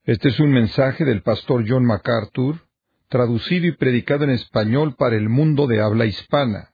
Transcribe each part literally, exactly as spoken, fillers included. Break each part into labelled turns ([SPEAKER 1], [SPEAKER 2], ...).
[SPEAKER 1] Este es un mensaje del pastor John MacArthur, traducido y predicado en español para el mundo de habla hispana.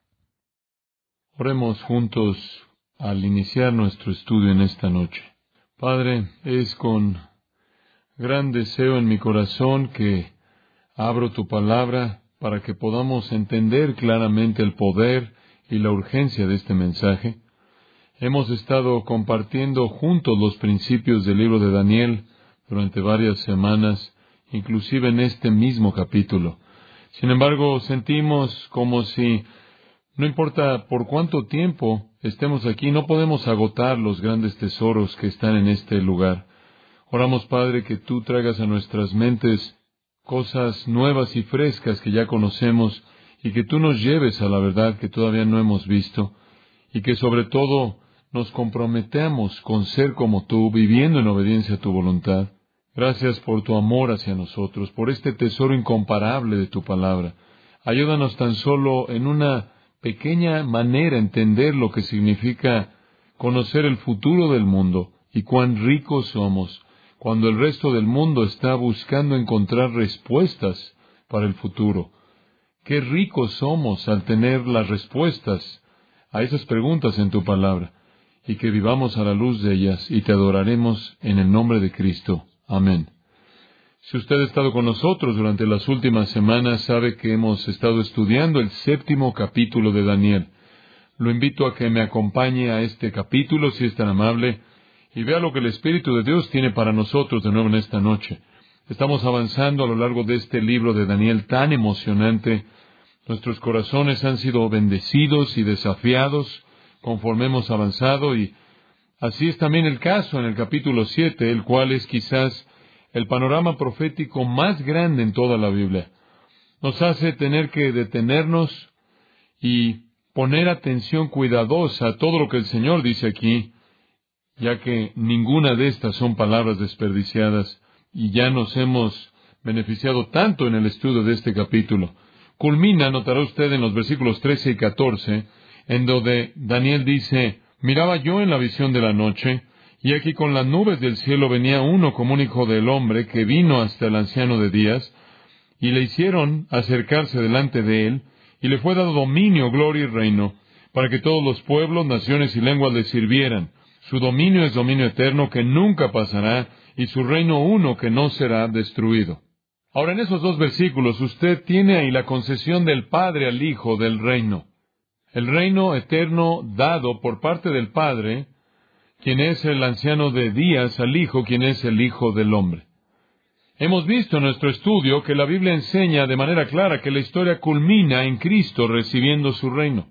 [SPEAKER 2] Oremos juntos al iniciar nuestro estudio en esta noche. Padre, es con gran deseo en mi corazón que abro tu palabra para que podamos entender claramente el poder y la urgencia de este mensaje. Hemos estado compartiendo juntos los principios del libro de Daniel durante varias semanas, inclusive en este mismo capítulo. Sin embargo, sentimos como si, no importa por cuánto tiempo estemos aquí, no podemos agotar los grandes tesoros que están en este lugar. Oramos, Padre, que tú traigas a nuestras mentes cosas nuevas y frescas que ya conocemos y que tú nos lleves a la verdad que todavía no hemos visto y que sobre todo nos comprometamos con ser como tú, viviendo en obediencia a tu voluntad. Gracias por tu amor hacia nosotros, por este tesoro incomparable de tu palabra. Ayúdanos tan solo en una pequeña manera a entender lo que significa conocer el futuro del mundo y cuán ricos somos cuando el resto del mundo está buscando encontrar respuestas para el futuro. Qué ricos somos al tener las respuestas a esas preguntas en tu palabra, y que vivamos a la luz de ellas, y te adoraremos en el nombre de Cristo. Amén. Si usted ha estado con nosotros durante las últimas semanas, sabe que hemos estado estudiando el séptimo capítulo de Daniel. Lo invito a que me acompañe a este capítulo, si es tan amable, y vea lo que el Espíritu de Dios tiene para nosotros de nuevo en esta noche. Estamos avanzando a lo largo de este libro de Daniel tan emocionante. Nuestros corazones han sido bendecidos y desafiados conforme hemos avanzado, y así es también el caso en el capítulo siete, el cual es quizás el panorama profético más grande en toda la Biblia. Nos hace tener que detenernos y poner atención cuidadosa a todo lo que el Señor dice aquí, ya que ninguna de estas son palabras desperdiciadas, y ya nos hemos beneficiado tanto en el estudio de este capítulo. Culmina, notará usted, en los versículos trece y catorce, en donde Daniel dice: «Miraba yo en la visión de la noche, y aquí con las nubes del cielo venía uno como un hijo del hombre, que vino hasta el anciano de días, y le hicieron acercarse delante de él, y le fue dado dominio, gloria y reino, para que todos los pueblos, naciones y lenguas le sirvieran. Su dominio es dominio eterno que nunca pasará, y su reino uno que no será destruido». Ahora, en esos dos versículos, usted tiene ahí la concesión del Padre al Hijo del reino. El reino eterno dado por parte del Padre, quien es el anciano de días, al Hijo, quien es el Hijo del hombre. Hemos visto en nuestro estudio que la Biblia enseña de manera clara que la historia culmina en Cristo recibiendo su reino.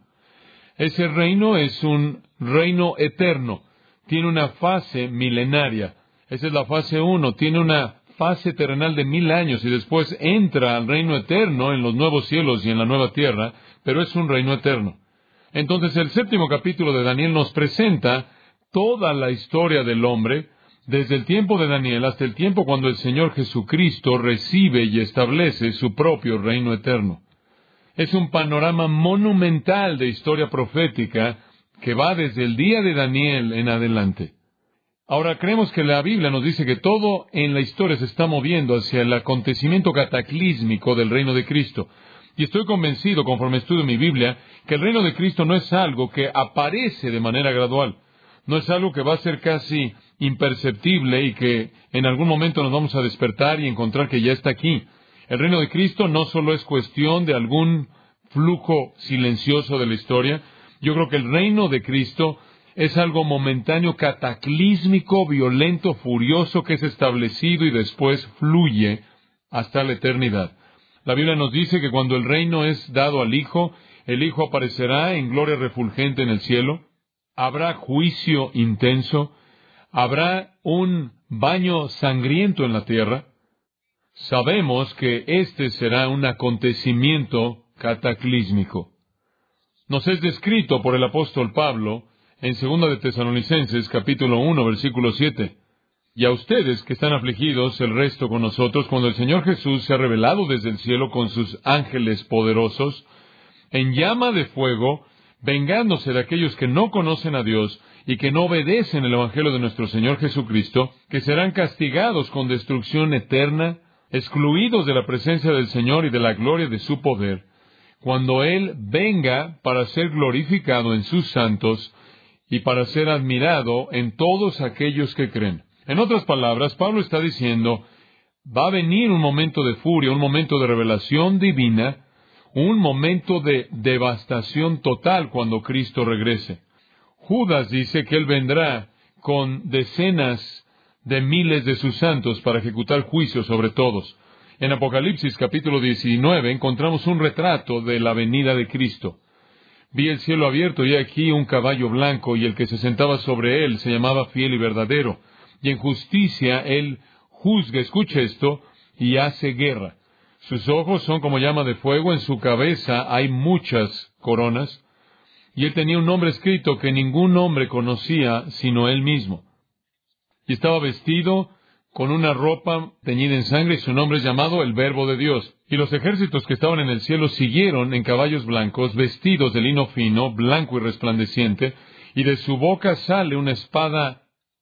[SPEAKER 2] Ese reino es un reino eterno. Tiene una fase milenaria. Esa es la fase uno. Tiene una fase terrenal de mil años y después entra al reino eterno en los nuevos cielos y en la nueva tierra, pero es un reino eterno. Entonces, el séptimo capítulo de Daniel nos presenta toda la historia del hombre, desde el tiempo de Daniel hasta el tiempo cuando el Señor Jesucristo recibe y establece su propio reino eterno. Es un panorama monumental de historia profética que va desde el día de Daniel en adelante. Ahora, creemos que la Biblia nos dice que todo en la historia se está moviendo hacia el acontecimiento cataclísmico del reino de Cristo. Y estoy convencido, conforme estudio mi Biblia, que el reino de Cristo no es algo que aparece de manera gradual. No es algo que va a ser casi imperceptible y que en algún momento nos vamos a despertar y encontrar que ya está aquí. El reino de Cristo no solo es cuestión de algún flujo silencioso de la historia. Yo creo que el reino de Cristo es algo momentáneo, cataclísmico, violento, furioso, que es establecido y después fluye hasta la eternidad. La Biblia nos dice que cuando el reino es dado al Hijo, el Hijo aparecerá en gloria refulgente en el cielo. Habrá juicio intenso. Habrá un baño sangriento en la tierra. Sabemos que este será un acontecimiento cataclísmico. Nos es descrito por el apóstol Pablo en segunda de Tesalonicenses, capítulo uno, versículo siete. «Y a ustedes que están afligidos, el resto con nosotros, cuando el Señor Jesús se ha revelado desde el cielo con sus ángeles poderosos, en llama de fuego, vengándose de aquellos que no conocen a Dios y que no obedecen el Evangelio de nuestro Señor Jesucristo, que serán castigados con destrucción eterna, excluidos de la presencia del Señor y de la gloria de su poder, cuando Él venga para ser glorificado en sus santos y para ser admirado en todos aquellos que creen. En otras palabras, Pablo está diciendo, va a venir un momento de furia, un momento de revelación divina, un momento de devastación total cuando Cristo regrese. Judas dice que Él vendrá con decenas de miles de sus santos para ejecutar juicio sobre todos. En Apocalipsis capítulo diecinueve encontramos un retrato de la venida de Cristo. Vi el cielo abierto y aquí un caballo blanco, y el que se sentaba sobre él se llamaba Fiel y Verdadero, y en justicia él juzga, escucha esto, y hace guerra. Sus ojos son como llama de fuego, en su cabeza hay muchas coronas, y él tenía un nombre escrito que ningún hombre conocía sino él mismo. Y estaba vestido con una ropa teñida en sangre, y su nombre es llamado el Verbo de Dios. Y los ejércitos que estaban en el cielo siguieron en caballos blancos, vestidos de lino fino, blanco y resplandeciente, y de su boca sale una espada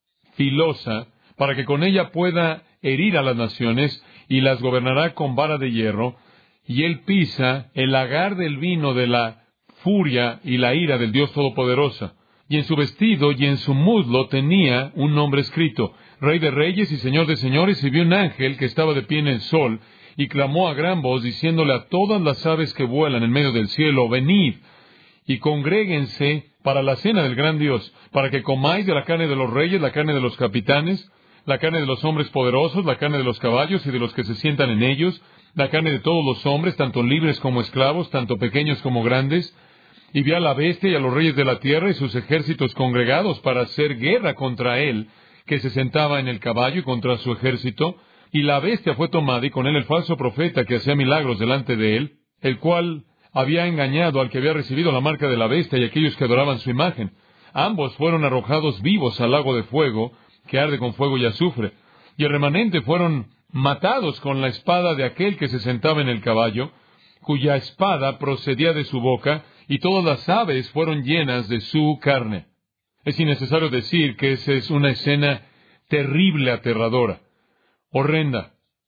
[SPEAKER 2] filosa, para que con ella pueda herir a las naciones, y las gobernará con vara de hierro, y él pisa el lagar del vino de la furia y la ira del Dios Todopoderoso. Y en su vestido y en su muslo tenía un nombre escrito, Rey de Reyes y Señor de Señores, y vio un ángel que estaba de pie en el sol, y clamó a gran voz, diciéndole a todas las aves que vuelan en medio del cielo, venid, y congréguense para la cena del gran Dios, para que comáis de la carne de los reyes, la carne de los capitanes, la carne de los hombres poderosos, la carne de los caballos y de los que se sientan en ellos, la carne de todos los hombres, tanto libres como esclavos, tanto pequeños como grandes. Y vi a la bestia y a los reyes de la tierra y sus ejércitos congregados para hacer guerra contra él, que se sentaba en el caballo, y contra su ejército. Y la bestia fue tomada, y con él el falso profeta que hacía milagros delante de él, el cual había engañado al que había recibido la marca de la bestia y aquellos que adoraban su imagen. Ambos fueron arrojados vivos al lago de fuego, que arde con fuego y azufre. Y el remanente fueron matados con la espada de aquel que se sentaba en el caballo, cuya espada procedía de su boca, y todas las aves fueron llenas de su carne. Es innecesario decir que esa es una escena terrible, aterradora, horrenda.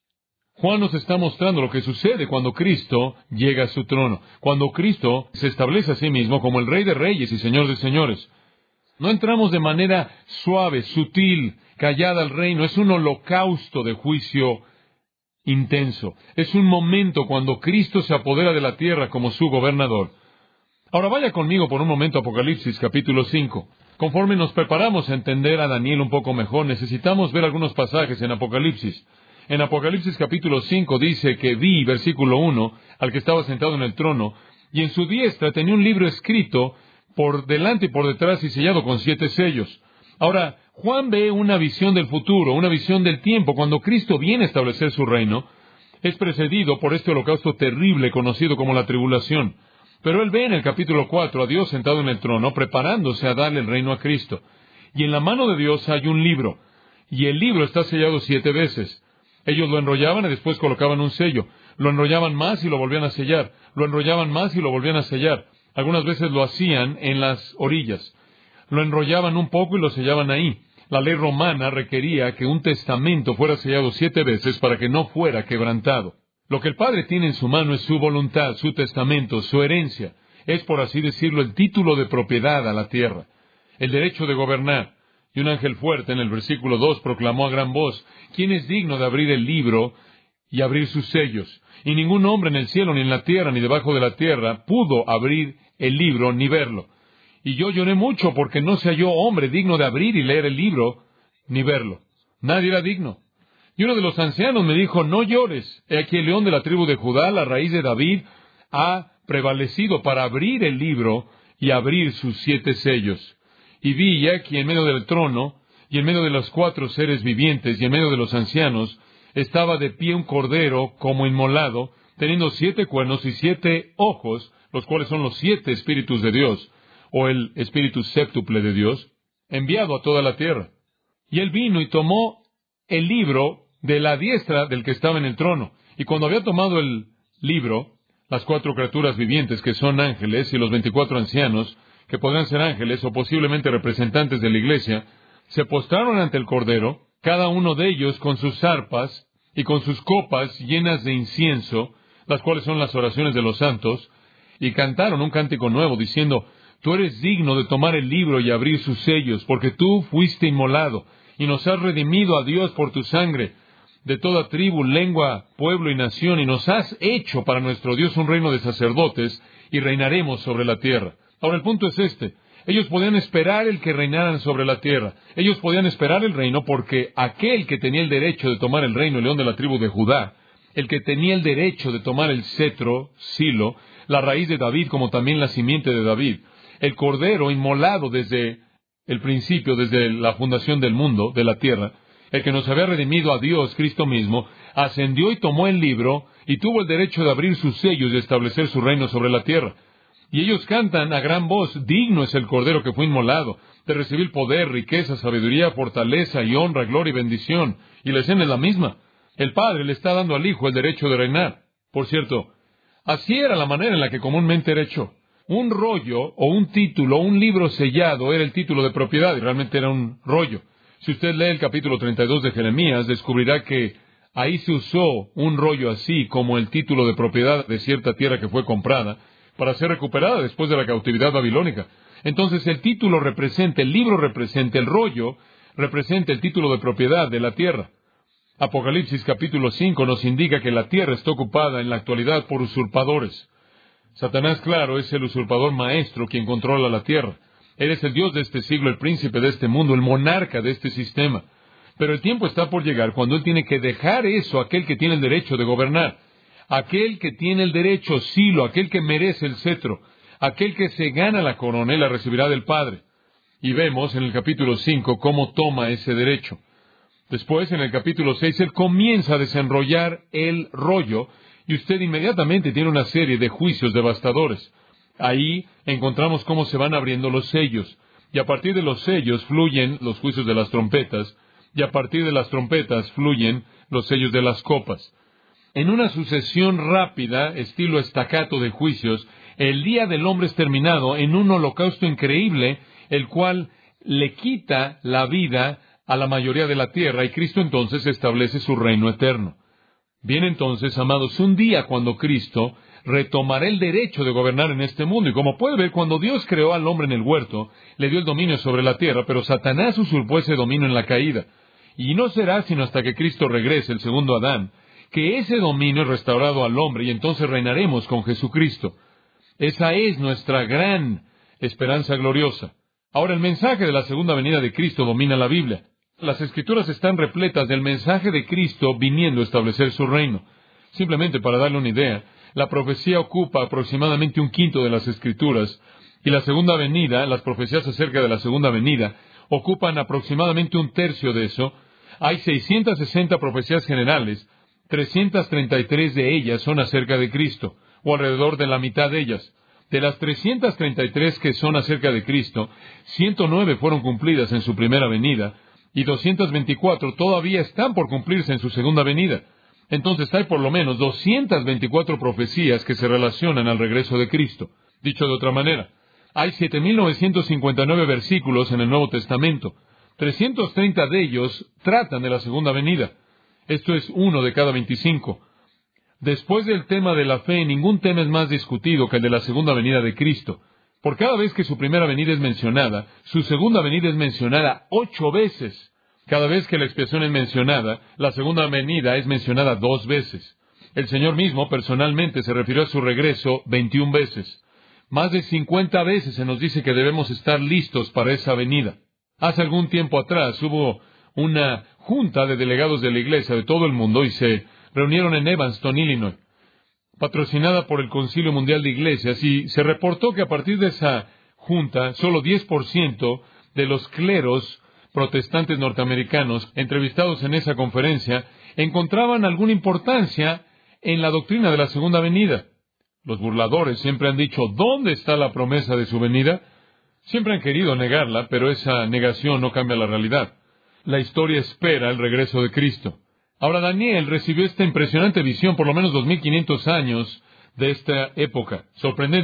[SPEAKER 2] Juan nos está mostrando lo que sucede cuando Cristo llega a su trono, cuando Cristo se establece a sí mismo como el Rey de Reyes y Señor de Señores. No entramos de manera suave, sutil, callada al reino. Es un holocausto de juicio intenso. Es un momento cuando Cristo se apodera de la tierra como su gobernador. Ahora vaya conmigo por un momento a Apocalipsis capítulo cinco. Conforme nos preparamos a entender a Daniel un poco mejor, necesitamos ver algunos pasajes en Apocalipsis. En Apocalipsis capítulo cinco dice que vi, versículo uno, al que estaba sentado en el trono, y en su diestra tenía un libro escrito por delante y por detrás y sellado con siete sellos. Ahora, Juan ve una visión del futuro, una visión del tiempo, cuando Cristo viene a establecer su reino. Es precedido por este holocausto terrible conocido como la tribulación. Pero él ve en el capítulo cuatro a Dios sentado en el trono, preparándose a darle el reino a Cristo. Y en la mano de Dios hay un libro, y el libro está sellado siete veces. Ellos lo enrollaban y después colocaban un sello. Lo enrollaban más y lo volvían a sellar. Lo enrollaban más y lo volvían a sellar. Algunas veces lo hacían en las orillas. Lo enrollaban un poco y lo sellaban ahí. La ley romana requería que un testamento fuera sellado siete veces para que no fuera quebrantado. Lo que el Padre tiene en su mano es su voluntad, su testamento, su herencia. Es, por así decirlo, el título de propiedad a la tierra, el derecho de gobernar. Y un ángel fuerte en el versículo dos proclamó a gran voz, ¿quién es digno de abrir el libro y abrir sus sellos? Y ningún hombre en el cielo, ni en la tierra, ni debajo de la tierra, pudo abrir el libro ni verlo. Y yo lloré mucho porque no se halló hombre digno de abrir y leer el libro ni verlo. Nadie era digno. Y uno de los ancianos me dijo, no llores. He aquí el león de la tribu de Judá, la raíz de David, ha prevalecido para abrir el libro y abrir sus siete sellos. Y vi y aquí en medio del trono, y en medio de los cuatro seres vivientes, y en medio de los ancianos, estaba de pie un cordero como inmolado, teniendo siete cuernos y siete ojos, los cuales son los siete espíritus de Dios, o el espíritu séptuple de Dios, enviado a toda la tierra. Y él vino y tomó el libro de la diestra del que estaba en el trono. Y cuando había tomado el libro, las cuatro criaturas vivientes, que son ángeles, y los veinticuatro ancianos, que podrían ser ángeles o posiblemente representantes de la iglesia, se postraron ante el Cordero, cada uno de ellos con sus arpas y con sus copas llenas de incienso, las cuales son las oraciones de los santos, y cantaron un cántico nuevo diciendo: Tú eres digno de tomar el libro y abrir sus sellos, porque tú fuiste inmolado, y nos has redimido a Dios por tu sangre, de toda tribu, lengua, pueblo y nación, y nos has hecho para nuestro Dios un reino de sacerdotes, y reinaremos sobre la tierra. Ahora el punto es este: ellos podían esperar el que reinaran sobre la tierra. Ellos podían esperar el reino porque aquel que tenía el derecho de tomar el reino, el león de la tribu de Judá, el que tenía el derecho de tomar el cetro, Silo, la raíz de David como también la simiente de David, el Cordero inmolado desde el principio, desde la fundación del mundo, de la tierra, el que nos había redimido a Dios, Cristo mismo, ascendió y tomó el libro y tuvo el derecho de abrir sus sellos y establecer su reino sobre la tierra. Y ellos cantan a gran voz: digno es el Cordero que fue inmolado, de recibir poder, riqueza, sabiduría, fortaleza y honra, gloria y bendición. Y la escena es la misma. El Padre le está dando al Hijo el derecho de reinar. Por cierto, así era la manera en la que comúnmente era hecho. Un rollo o un título, un libro sellado era el título de propiedad, y realmente era un rollo. Si usted lee el capítulo treinta y dos de Jeremías, descubrirá que ahí se usó un rollo así como el título de propiedad de cierta tierra que fue comprada para ser recuperada después de la cautividad babilónica. Entonces el título representa, el libro representa, el rollo representa el título de propiedad de la tierra. Apocalipsis capítulo cinco nos indica que la tierra está ocupada en la actualidad por usurpadores. Satanás, claro, es el usurpador maestro quien controla la tierra. Él es el Dios de este siglo, el príncipe de este mundo, el monarca de este sistema. Pero el tiempo está por llegar cuando Él tiene que dejar eso a aquel que tiene el derecho de gobernar. Aquel que tiene el derecho, Silo, aquel que merece el cetro, aquel que se gana la corona, Él la recibirá del Padre. Y vemos en el capítulo cinco cómo toma ese derecho. Después, en el capítulo seis, Él comienza a desenrollar el rollo, y usted inmediatamente tiene una serie de juicios devastadores. Ahí encontramos cómo se van abriendo los sellos, y a partir de los sellos fluyen los juicios de las trompetas, y a partir de las trompetas fluyen los sellos de las copas. En una sucesión rápida, estilo estacato de juicios, el día del hombre es terminado en un holocausto increíble, el cual le quita la vida a la mayoría de la tierra, y Cristo entonces establece su reino eterno. Bien, entonces, amados, un día cuando Cristo retomará el derecho de gobernar en este mundo. Y como puede ver, cuando Dios creó al hombre en el huerto, le dio el dominio sobre la tierra, pero Satanás usurpó ese dominio en la caída. Y no será sino hasta que Cristo regrese, el segundo Adán, que ese dominio es restaurado al hombre, y entonces reinaremos con Jesucristo. Esa es nuestra gran esperanza gloriosa. Ahora, el mensaje de la segunda venida de Cristo domina la Biblia. Las Escrituras están repletas del mensaje de Cristo viniendo a establecer su reino. Simplemente para darle una idea, la profecía ocupa aproximadamente un quinto de las Escrituras, y la segunda venida, las profecías acerca de la segunda venida, ocupan aproximadamente un tercio de eso. Hay seiscientas sesenta profecías generales, trescientas treinta y tres de ellas son acerca de Cristo, o alrededor de la mitad de ellas. De las trescientas treinta y tres que son acerca de Cristo, ciento nueve fueron cumplidas en su primera venida, y doscientas veinticuatro todavía están por cumplirse en su segunda venida. Entonces hay por lo menos doscientas veinticuatro profecías que se relacionan al regreso de Cristo. Dicho de otra manera, hay siete mil novecientos cincuenta y nueve versículos en el Nuevo Testamento. trescientos treinta de ellos tratan de la segunda venida. Esto es uno de cada veinticinco. Después del tema de la fe, ningún tema es más discutido que el de la segunda venida de Cristo. Por cada vez que su primera venida es mencionada, su segunda venida es mencionada ocho veces. Cada vez que la expiación es mencionada, la segunda venida es mencionada dos veces. El Señor mismo personalmente se refirió a su regreso veintiuna veces. Más de cincuenta veces se nos dice que debemos estar listos para esa venida. Hace algún tiempo atrás hubo una junta de delegados de la iglesia de todo el mundo y se reunieron en Evanston, Illinois, patrocinada por el Concilio Mundial de Iglesias, y se reportó que a partir de esa junta, solo diez por ciento de los cleros protestantes norteamericanos entrevistados en esa conferencia encontraban alguna importancia en la doctrina de la segunda venida. Los burladores siempre han dicho, ¿dónde está la promesa de su venida? Siempre han querido negarla, pero esa negación no cambia la realidad. La historia espera el regreso de Cristo. Ahora, Daniel recibió esta impresionante visión por lo menos dos mil quinientos años de esta época. Sorprendente.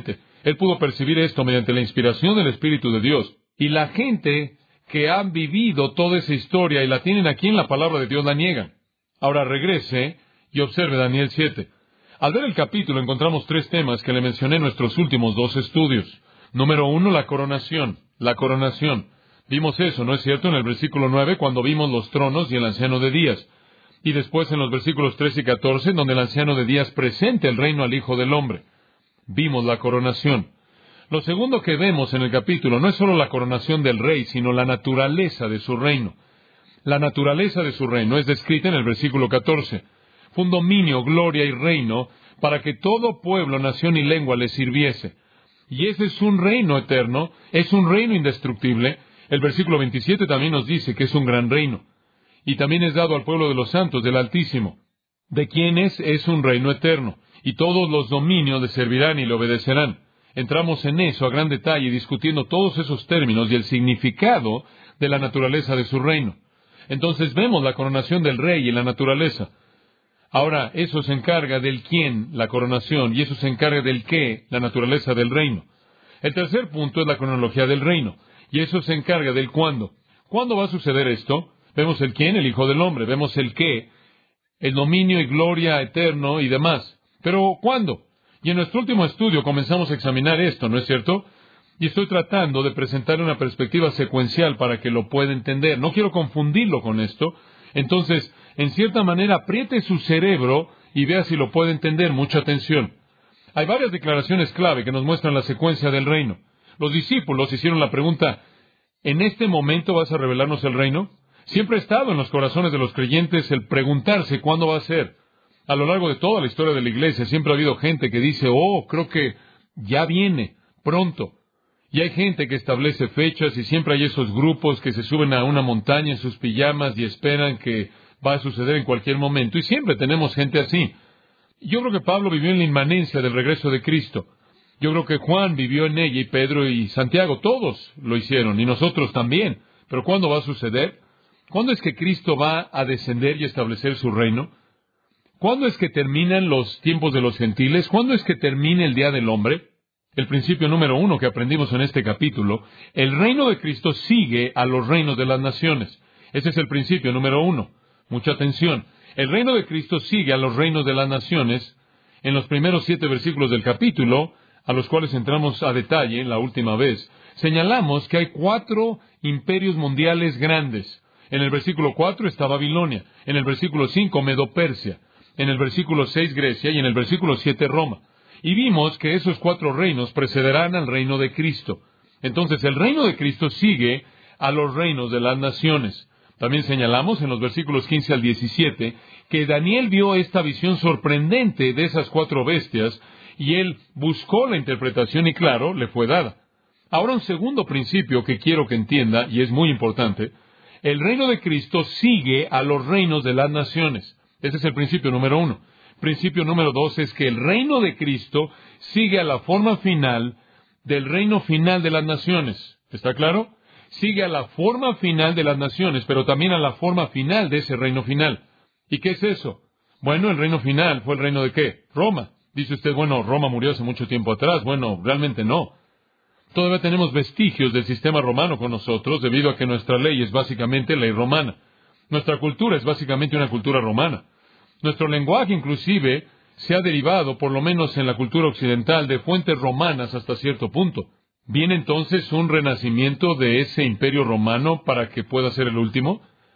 [SPEAKER 2] Él pudo percibir esto mediante la inspiración del Espíritu de Dios. Y la gente que han vivido toda esa historia y la tienen aquí en la palabra de Dios la niegan. Ahora regrese y observe Daniel siete. Al ver el capítulo encontramos tres temas que le mencioné en nuestros últimos dos estudios. Número uno, la coronación. La coronación. Vimos eso, ¿no es cierto?, en el versículo nueve, cuando vimos los tronos y el anciano de días. Y después en los versículos trece y catorce, en donde el anciano de días presenta el reino al Hijo del Hombre. Vimos la coronación. Lo segundo que vemos en el capítulo no es solo la coronación del rey, sino la naturaleza de su reino. La naturaleza de su reino es descrita en el versículo catorce. Fue un dominio, gloria y reino para que todo pueblo, nación y lengua le sirviese. Y ese es un reino eterno, es un reino indestructible. El versículo veintisiete también nos dice que es un gran reino. Y también es dado al pueblo de los santos del Altísimo, de quienes es un reino eterno. Y todos los dominios le servirán y le obedecerán. Entramos en eso a gran detalle, discutiendo todos esos términos y el significado de la naturaleza de su reino. Entonces vemos la coronación del rey y la naturaleza. Ahora, eso se encarga del quién, la coronación, y eso se encarga del qué, la naturaleza del reino. El tercer punto es la cronología del reino, y eso se encarga del cuándo. ¿Cuándo va a suceder esto? Vemos el quién, el Hijo del Hombre, vemos el qué, el dominio y gloria eterno y demás. Pero, ¿cuándo? Y en nuestro último estudio comenzamos a examinar esto, ¿no es cierto? Y estoy tratando de presentar una perspectiva secuencial para que lo pueda entender. No quiero confundirlo con esto. Entonces, en cierta manera, apriete su cerebro y vea si lo puede entender. Mucha atención. Hay varias declaraciones clave que nos muestran la secuencia del reino. Los discípulos hicieron la pregunta, ¿en este momento vas a revelarnos el reino? Siempre ha estado en los corazones de los creyentes el preguntarse cuándo va a ser. A lo largo de toda la historia de la iglesia siempre ha habido gente que dice, oh, creo que ya viene, pronto. Y hay gente que establece fechas y siempre hay esos grupos que se suben a una montaña en sus pijamas y esperan que va a suceder en cualquier momento. Y siempre tenemos gente así. Yo creo que Pablo vivió en la inmanencia del regreso de Cristo. Yo creo que Juan vivió en ella y Pedro y Santiago, todos lo hicieron y nosotros también. Pero ¿cuándo va a suceder? ¿Cuándo es que Cristo va a descender y establecer su reino? ¿Cuándo es que terminan los tiempos de los gentiles? ¿Cuándo es que termina el día del hombre? El principio número uno que aprendimos en este capítulo, el reino de Cristo sigue a los reinos de las naciones. Ese es el principio número uno. Mucha atención. El reino de Cristo sigue a los reinos de las naciones. En los primeros siete versículos del capítulo, a los cuales entramos a detalle la última vez, señalamos que hay cuatro imperios mundiales grandes. En el versículo cuatro está Babilonia. En el versículo cinco, Medo-Persia. En el versículo seis, Grecia. Y en el versículo siete, Roma. Y vimos que esos cuatro reinos precederán al reino de Cristo. Entonces, el reino de Cristo sigue a los reinos de las naciones. También señalamos en los versículos quince al diecisiete que Daniel vio esta visión sorprendente de esas cuatro bestias y él buscó la interpretación y, claro, le fue dada. Ahora, un segundo principio que quiero que entienda, y es muy importante, el reino de Cristo sigue a los reinos de las naciones. Ese es el principio número uno. Principio número dos es que el reino de Cristo sigue a la forma final del reino final de las naciones. ¿Está claro? Sigue a la forma final de las naciones, pero también a la forma final de ese reino final. ¿Y qué es eso? Bueno, el reino final fue el reino de ¿qué? Roma. Dice usted, bueno, Roma murió hace mucho tiempo atrás. Bueno, realmente no. Todavía tenemos vestigios del sistema romano con nosotros, debido a que nuestra ley es básicamente ley romana. Nuestra cultura es básicamente una cultura romana. Nuestro lenguaje, inclusive, se ha derivado, por lo menos en la cultura occidental, de fuentes romanas hasta cierto punto. ¿Viene entonces un renacimiento de ese imperio romano para que pueda ser el último?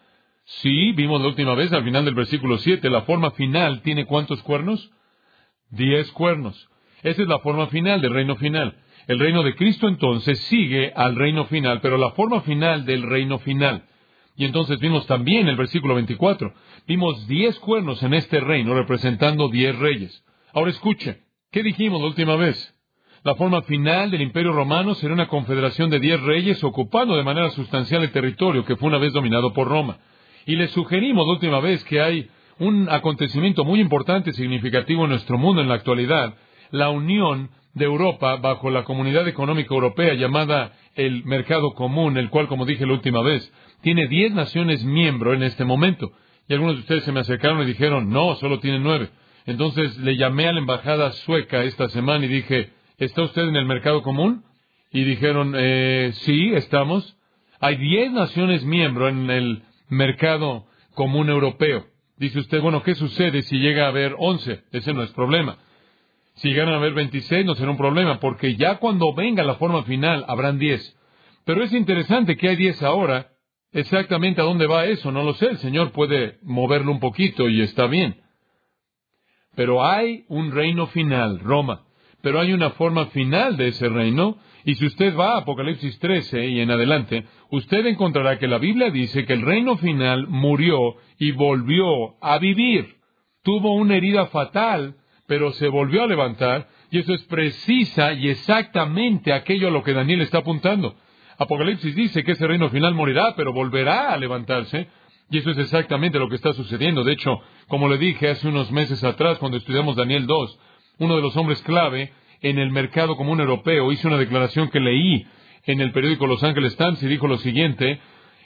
[SPEAKER 2] Sí, vimos la última vez, al final del versículo siete, la forma final tiene ¿cuántos cuernos? Diez cuernos. Esa es la forma final del reino final. El reino de Cristo entonces sigue al reino final, pero la forma final del reino final. Y entonces vimos también el versículo veinticuatro. Vimos diez cuernos en este reino representando diez reyes. Ahora escuche, ¿qué dijimos la última vez? La forma final del imperio romano será una confederación de diez reyes ocupando de manera sustancial el territorio que fue una vez dominado por Roma. Y les sugerimos la última vez que hay un acontecimiento muy importante y significativo en nuestro mundo en la actualidad, la unión de Europa bajo la Comunidad Económica Europea llamada el Mercado Común, el cual, como dije la última vez, tiene diez naciones miembros en este momento. Y algunos de ustedes se me acercaron y dijeron, no, solo tiene nueve. Entonces le llamé a la embajada sueca esta semana y dije, ¿Está usted en el mercado común? Y dijeron, eh, sí, estamos. Hay diez naciones miembros en el mercado común europeo. Dice usted, bueno, ¿qué sucede si llega a haber once? Ese no es problema. Si llegan a haber veintiséis, no será un problema, porque ya cuando venga la forma final, habrán diez. Pero es interesante que hay diez ahora. Exactamente a dónde va eso, no lo sé. El Señor puede moverlo un poquito y está bien. Pero hay un reino final, Roma. Pero hay una forma final de ese reino. Y si usted va a Apocalipsis trece y en adelante, usted encontrará que la Biblia dice que el reino final murió y volvió a vivir. Tuvo una herida fatal, pero se volvió a levantar. Y eso es precisa y exactamente aquello a lo que Daniel está apuntando. Apocalipsis dice que ese reino final morirá, pero volverá a levantarse. Y eso es exactamente lo que está sucediendo. De hecho, como le dije hace unos meses atrás, cuando estudiamos Daniel dos, uno de los hombres clave en el mercado común europeo hizo una declaración que leí en el periódico Los Angeles Times y dijo lo siguiente,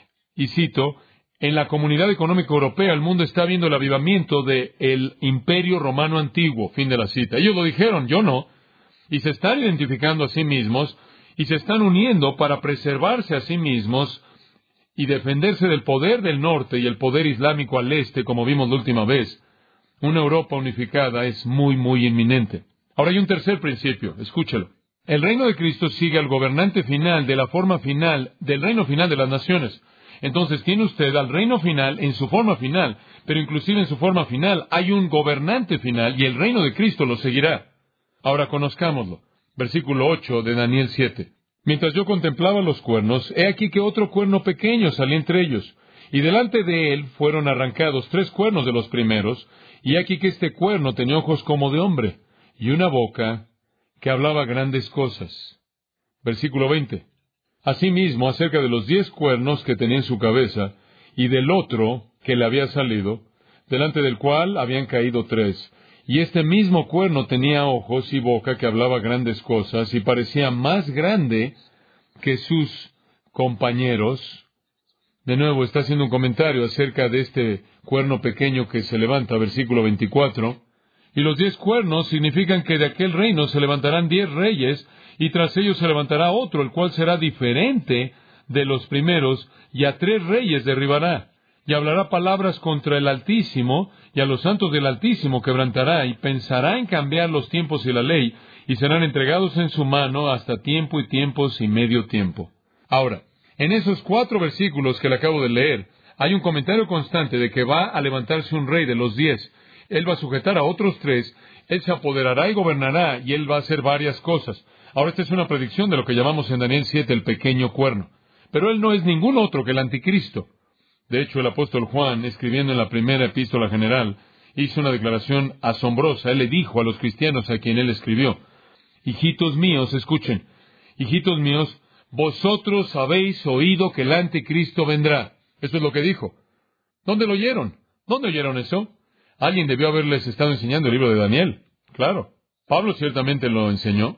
[SPEAKER 2] y cito, en la comunidad económica europea el mundo está viendo el avivamiento del imperio romano antiguo, fin de la cita. Ellos lo dijeron, yo no, y se están identificando a sí mismos y se están uniendo para preservarse a sí mismos y defenderse del poder del norte y el poder islámico al este, como vimos la última vez. Una Europa unificada es muy, muy inminente. Ahora hay un tercer principio, escúchelo. El reino de Cristo sigue al gobernante final de la forma final del reino final de las naciones. Entonces tiene usted al reino final en su forma final, pero inclusive en su forma final hay un gobernante final y el reino de Cristo lo seguirá. Ahora conozcámoslo. Versículo ocho de Daniel siete. Mientras yo contemplaba los cuernos, he aquí que otro cuerno pequeño salía entre ellos, y delante de él fueron arrancados tres cuernos de los primeros, y he aquí que este cuerno tenía ojos como de hombre, y una boca que hablaba grandes cosas. Versículo veinte. Asimismo, acerca de los diez cuernos que tenía en su cabeza, y del otro que le había salido, delante del cual habían caído tres, y este mismo cuerno tenía ojos y boca que hablaba grandes cosas, y parecía más grande que sus compañeros. De nuevo, está haciendo un comentario acerca de este cuerno pequeño que se levanta, versículo veinticuatro. Y los diez cuernos significan que de aquel reino se levantarán diez reyes, y tras ellos se levantará otro, el cual será diferente de los primeros, y a tres reyes derribará. Y hablará palabras contra el Altísimo, y a los santos del Altísimo quebrantará, y pensará en cambiar los tiempos y la ley, y serán entregados en su mano hasta tiempo y tiempos y medio tiempo. Ahora, en esos cuatro versículos que le acabo de leer, hay un comentario constante de que va a levantarse un rey de los diez. Él va a sujetar a otros tres, él se apoderará y gobernará, y él va a hacer varias cosas. Ahora, esta es una predicción de lo que llamamos en Daniel siete el pequeño cuerno. Pero él no es ningún otro que el anticristo. De hecho, el apóstol Juan, escribiendo en la primera epístola general, hizo una declaración asombrosa. Él le dijo a los cristianos a quien él escribió, hijitos míos, escuchen, hijitos míos, vosotros habéis oído que el anticristo vendrá. Eso es lo que dijo. ¿Dónde lo oyeron? ¿Dónde oyeron eso? Alguien debió haberles estado enseñando el libro de Daniel. Claro, Pablo ciertamente lo enseñó.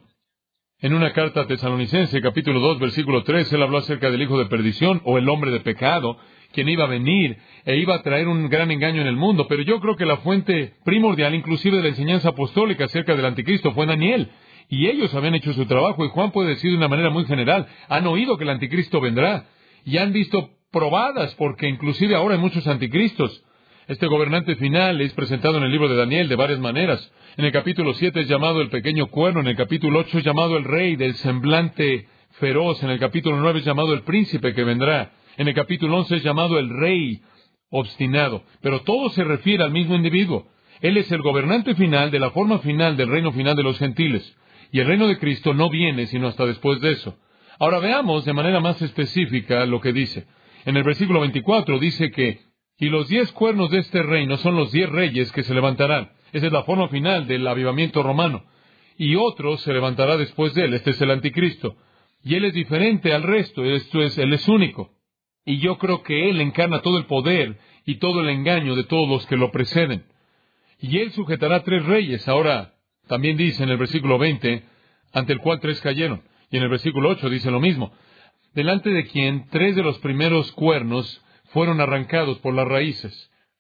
[SPEAKER 2] En una carta a Tesalonicense, capítulo dos, versículo tres, él habló acerca del hijo de perdición, o el hombre de pecado, quien iba a venir e iba a traer un gran engaño en el mundo. Pero yo creo que la fuente primordial, inclusive de la enseñanza apostólica acerca del anticristo, fue Daniel. Y ellos habían hecho su trabajo, y Juan puede decir de una manera muy general, han oído que el anticristo vendrá, y han visto probadas, porque inclusive ahora hay muchos anticristos. Este gobernante final es presentado en el libro de Daniel de varias maneras. En el capítulo siete es llamado el pequeño cuerno, en el capítulo ocho es llamado el rey del semblante feroz, en el capítulo nueve es llamado el príncipe que vendrá, en el capítulo once es llamado el rey obstinado. Pero todo se refiere al mismo individuo. Él es el gobernante final de la forma final del reino final de los gentiles. Y el reino de Cristo no viene sino hasta después de eso. Ahora veamos de manera más específica lo que dice. En el versículo veinticuatro dice que, y los diez cuernos de este reino son los diez reyes que se levantarán. Esa es la forma final del avivamiento romano. Y otro se levantará después de él. Este es el anticristo. Y él es diferente al resto. Esto es, él es único. Y yo creo que él encarna todo el poder y todo el engaño de todos los que lo preceden. Y él sujetará tres reyes. Ahora, también dice en el versículo veinte, ante el cual tres cayeron. Y en el versículo ocho dice lo mismo. Delante de quien tres de los primeros cuernos fueron arrancados por las raíces.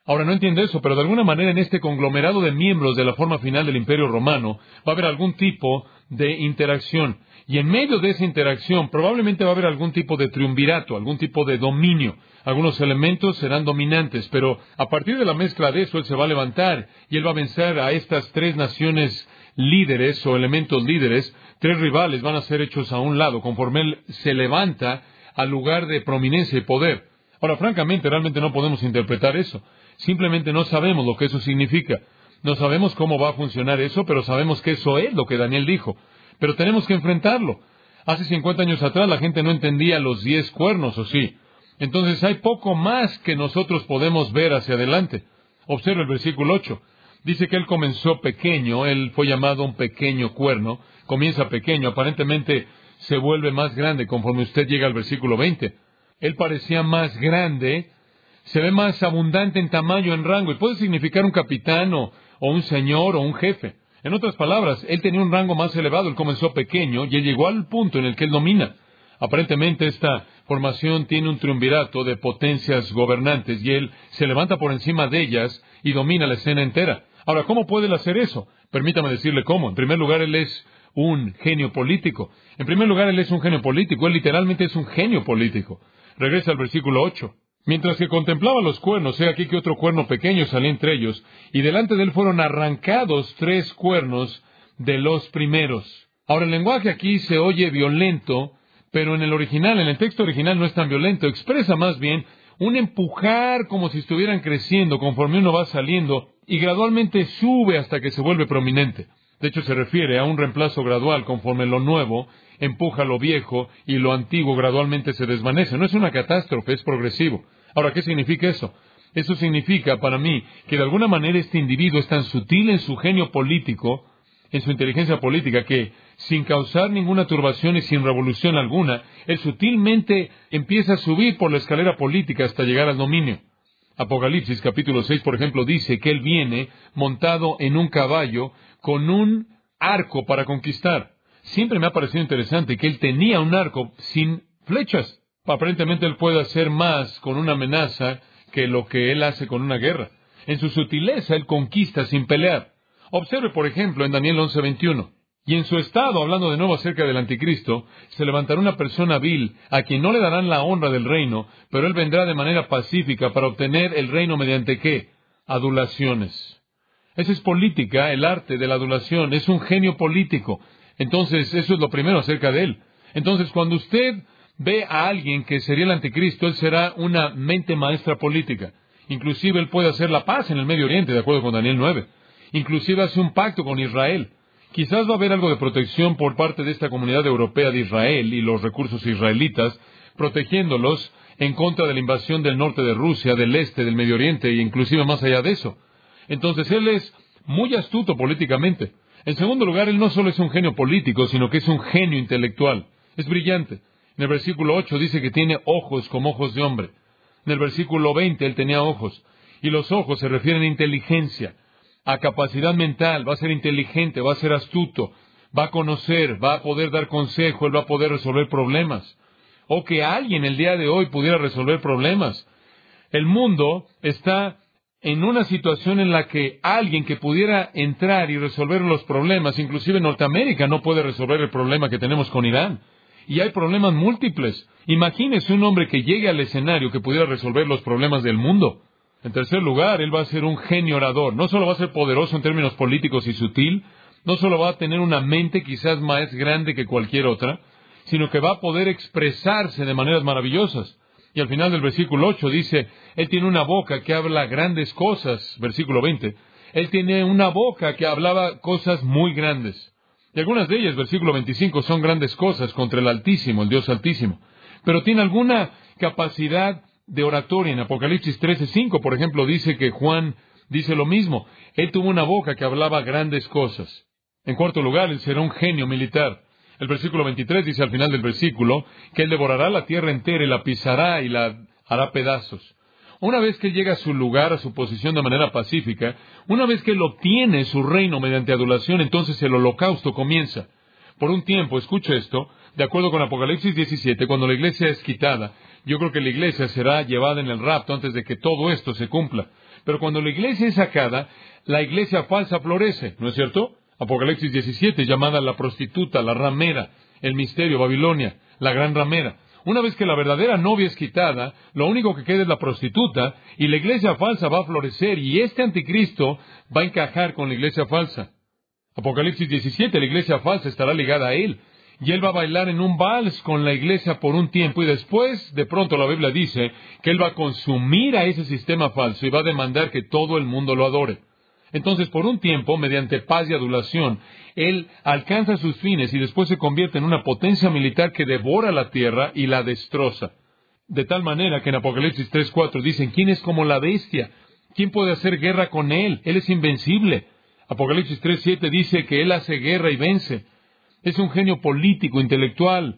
[SPEAKER 2] Ahora, no entiendo eso, pero de alguna manera en este conglomerado de miembros de la forma final del Imperio Romano va a haber algún tipo de interacción. Y en medio de esa interacción probablemente va a haber algún tipo de triunvirato, algún tipo de dominio. Algunos elementos serán dominantes, pero a partir de la mezcla de eso, Él se va a levantar y Él va a vencer a estas tres naciones líderes o elementos líderes. Tres rivales van a ser hechos a un lado conforme Él se levanta al lugar de prominencia y poder. Ahora, francamente, realmente no podemos interpretar eso. Simplemente no sabemos lo que eso significa. No sabemos cómo va a funcionar eso, pero sabemos que eso es lo que Daniel dijo. Pero tenemos que enfrentarlo. Hace cincuenta años atrás la gente no entendía los diez cuernos, ¿o sí? Entonces hay poco más que nosotros podemos ver hacia adelante. Observa el versículo ocho. Dice que Él comenzó pequeño, Él fue llamado un pequeño cuerno. Comienza pequeño, aparentemente se vuelve más grande conforme usted llega al versículo veinte. Él parecía más grande, se ve más abundante en tamaño, en rango, y puede significar un capitán o, o un señor o un jefe. En otras palabras, Él tenía un rango más elevado, Él comenzó pequeño y Él llegó al punto en el que Él domina. Aparentemente esta formación tiene un triunvirato de potencias gobernantes y Él se levanta por encima de ellas y domina la escena entera. Ahora, ¿cómo puede Él hacer eso? Permítame decirle cómo. En primer lugar, Él es un genio político. En primer lugar, Él es un genio político. Él literalmente es un genio político. Regresa al versículo ocho. Mientras que contemplaba los cuernos, he aquí que otro cuerno pequeño salía entre ellos, y delante de él fueron arrancados tres cuernos de los primeros. Ahora, el lenguaje aquí se oye violento, pero en el original, en el texto original no es tan violento. Expresa más bien un empujar como si estuvieran creciendo conforme uno va saliendo, y gradualmente sube hasta que se vuelve prominente. De hecho, se refiere a un reemplazo gradual conforme lo nuevo empuja lo viejo y lo antiguo gradualmente se desvanece. No es una catástrofe, es progresivo. Ahora, ¿qué significa eso? Eso significa para mí que de alguna manera este individuo es tan sutil en su genio político, en su inteligencia política, que sin causar ninguna turbación y sin revolución alguna, él sutilmente empieza a subir por la escalera política hasta llegar al dominio. Apocalipsis capítulo seis, por ejemplo, dice que él viene montado en un caballo con un arco para conquistar. Siempre me ha parecido interesante que él tenía un arco sin flechas. Aparentemente él puede hacer más con una amenaza que lo que él hace con una guerra. En su sutileza él conquista sin pelear. Observe, por ejemplo, en Daniel once veintiuno. Y en su estado, hablando de nuevo acerca del anticristo, se levantará una persona vil a quien no le darán la honra del reino, pero él vendrá de manera pacífica para obtener el reino mediante ¿qué? Adulaciones. Esa es política, el arte de la adulación. Es un genio político. Entonces, eso es lo primero acerca de él. Entonces, cuando usted ve a alguien que sería el anticristo, él será una mente maestra política. Inclusive él puede hacer la paz en el Medio Oriente, de acuerdo con Daniel nueve. Inclusive hace un pacto con Israel. Quizás va a haber algo de protección por parte de esta comunidad europea de Israel y los recursos israelitas, protegiéndolos en contra de la invasión del norte de Rusia, del este, del Medio Oriente e inclusive más allá de eso. Entonces él es muy astuto políticamente. En segundo lugar, él no solo es un genio político, sino que es un genio intelectual. Es brillante. En el versículo ocho dice que tiene ojos como ojos de hombre. En el versículo veinte él tenía ojos. Y los ojos se refieren a inteligencia, a capacidad mental. Va a ser inteligente, va a ser astuto, va a conocer, va a poder dar consejo, él va a poder resolver problemas. O que alguien el día de hoy pudiera resolver problemas. El mundo está en una situación en la que alguien que pudiera entrar y resolver los problemas, inclusive Norteamérica no puede resolver el problema que tenemos con Irán. Y hay problemas múltiples. Imagínese un hombre que llegue al escenario que pudiera resolver los problemas del mundo. En tercer lugar, él va a ser un genio orador. No solo va a ser poderoso en términos políticos y sutil, no solo va a tener una mente quizás más grande que cualquier otra, sino que va a poder expresarse de maneras maravillosas. Y al final del versículo ocho dice, él tiene una boca que habla grandes cosas. Versículo veinte, él tiene una boca que hablaba cosas muy grandes. Y algunas de ellas, versículo veinticinco, son grandes cosas contra el Altísimo, el Dios Altísimo. Pero tiene alguna capacidad de oratoria. En Apocalipsis trece cinco, por ejemplo, dice que Juan dice lo mismo. Él tuvo una boca que hablaba grandes cosas. En cuarto lugar, él será un genio militar. El versículo veintitrés dice al final del versículo que él devorará la tierra entera y la pisará y la hará pedazos. Una vez que él llega a su lugar, a su posición de manera pacífica, una vez que él obtiene su reino mediante adulación, entonces el holocausto comienza. Por un tiempo, escuche esto, de acuerdo con Apocalipsis diecisiete, cuando la iglesia es quitada, yo creo que la iglesia será llevada en el rapto antes de que todo esto se cumpla. Pero cuando la iglesia es sacada, la iglesia falsa florece, ¿no es cierto? Apocalipsis diecisiete, llamada la prostituta, la ramera, el misterio, Babilonia, la gran ramera. Una vez que la verdadera novia es quitada, lo único que queda es la prostituta, y la iglesia falsa va a florecer, y este anticristo va a encajar con la iglesia falsa. Apocalipsis diecisiete, la iglesia falsa estará ligada a él, y él va a bailar en un vals con la iglesia por un tiempo, y después, de pronto, la Biblia dice que él va a consumir a ese sistema falso y va a demandar que todo el mundo lo adore. Entonces, por un tiempo, mediante paz y adulación, él alcanza sus fines y después se convierte en una potencia militar que devora la tierra y la destroza. De tal manera que en Apocalipsis tres cuatro dicen, ¿quién es como la bestia? ¿Quién puede hacer guerra con él? Él es invencible. Apocalipsis tres siete dice que él hace guerra y vence. Es un genio político, intelectual,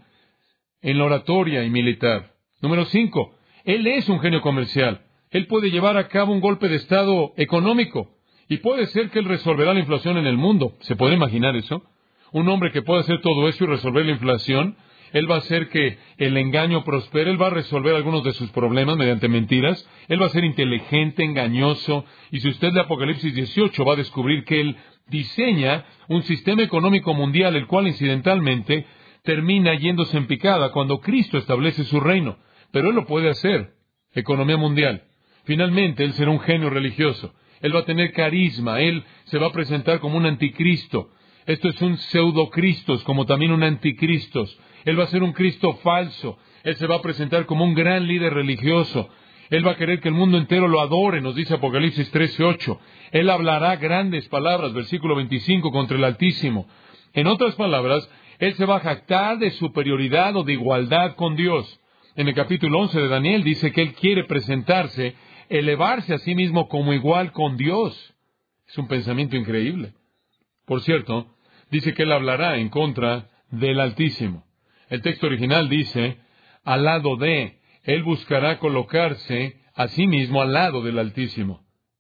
[SPEAKER 2] en la oratoria y militar. Número cinco, él es un genio comercial. Él puede llevar a cabo un golpe de estado económico. Y puede ser que él resolverá la inflación en el mundo. ¿Se puede imaginar eso? Un hombre que puede hacer todo eso y resolver la inflación. Él va a hacer que el engaño prospere. Él va a resolver algunos de sus problemas mediante mentiras. Él va a ser inteligente, engañoso. Y si usted lee Apocalipsis dieciocho, va a descubrir que él diseña un sistema económico mundial, el cual incidentalmente termina yéndose en picada cuando Cristo establece su reino. Pero él lo puede hacer. Economía mundial. Finalmente, él será un genio religioso. Él va a tener carisma, él se va a presentar como un anticristo. Esto es un pseudo-cristos, como también un anticristos. Él va a ser un Cristo falso. Él se va a presentar como un gran líder religioso. Él va a querer que el mundo entero lo adore, nos dice Apocalipsis trece ocho. Él hablará grandes palabras, versículo veinticinco, contra el Altísimo. En otras palabras, él se va a jactar de superioridad o de igualdad con Dios. En el capítulo once de Daniel dice que él quiere presentarse elevarse a sí mismo como igual con Dios. Es un pensamiento increíble. Por cierto, dice que él hablará en contra del Altísimo. El texto original dice, al lado de, él buscará colocarse a sí mismo al lado del Altísimo.